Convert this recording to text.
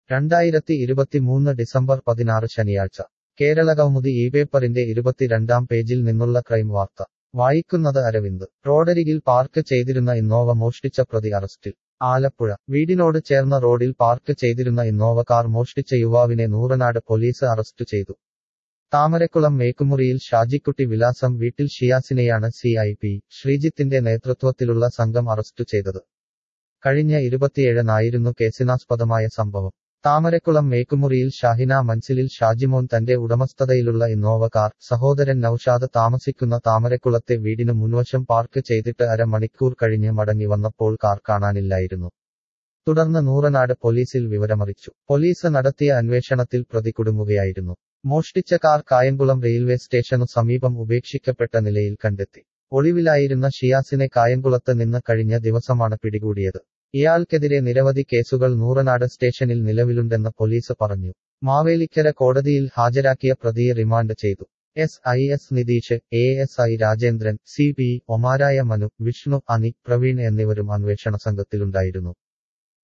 2023 December 16 ശനിയാഴ്ച കേരളകൗമുദി ഈ പേപ്പറിന്റെ 22-ാം പേജിൽ നിന്നുള്ള ക്രൈം വാർത്ത വായിക്കുന്നത് അരവിന്ദ്. റോഡരികിൽ പാർക്ക് ചെയ്തിരുന്ന ഇന്നോവ മോഷ്ടിച്ച പ്രതി അറസ്റ്റിൽ. ആലപ്പുഴ വീടിനോട് ചേർന്ന റോഡിൽ പാർക്ക് ചെയ്തിരുന്ന ഇന്നോവ കാർ മോഷ്ടിച്ച യുവാവിനെ നൂറനാട് പോലീസ് അറസ്റ്റ് ചെയ്തു. താമരക്കുളം മേക്കുമുറിയിൽ ഷാജിക്കുട്ടി വിലാസം വീട്ടിൽ ഷിയാസിനെയാണ് CIP ശ്രീജിത്തിന്റെ നേതൃത്വത്തിലുള്ള സംഘം അറസ്റ്റു ചെയ്തത്. കഴിഞ്ഞ 27-നായിരുന്നു കേസിനാസ്പദമായ സംഭവം. താമരക്കുളം മേക്കുമുറിയിൽ ഷാഹിന മൻസിലിൽ ഷാജിമോൻ തന്റെ ഉടമസ്ഥതയിലുള്ള ഇന്നോവ കാർ സഹോദരൻ നൌഷാദ് താമസിക്കുന്ന താമരക്കുളത്തെ വീടിനു മുൻവശം പാർക്ക് ചെയ്തിട്ട് അരമണിക്കൂർ കഴിഞ്ഞ് മടങ്ങി വന്നപ്പോൾ കാർ കാണാനില്ലായിരുന്നു. തുടർന്ന് നൂറനാട് പോലീസിൽ വിവരമറിയിച്ചു. പോലീസ് നടത്തിയ അന്വേഷണത്തിൽ പ്രതി കുടുങ്ങുകയായിരുന്നു. മോഷ്ടിച്ച കാർ കായംകുളം റെയിൽവേ സ്റ്റേഷനു സമീപം ഉപേക്ഷിക്കപ്പെട്ട നിലയിൽ കണ്ടെത്തി. ഒളിവിലായിരുന്ന ഷിയാസിനെ കായംകുളത്ത് നിന്ന് കഴിഞ്ഞ ദിവസമാണ് പിടികൂടിയത്. ഇയാൾക്കെതിരെ നിരവധി കേസുകൾ നൂറനാട് സ്റ്റേഷനിൽ നിലവിലുണ്ടെന്ന് പോലീസ് പറഞ്ഞു. മാവേലിക്കര കോടതിയിൽ ഹാജരാക്കിയ പ്രതിയെ റിമാൻഡ് ചെയ്തു. SIS Nitish, ASI Rajendran, CP ഒമാരായ Manu, Vishnu, അനി, പ്രവീൺ എന്നിവരും അന്വേഷണ സംഘത്തിലുണ്ടായിരുന്നു.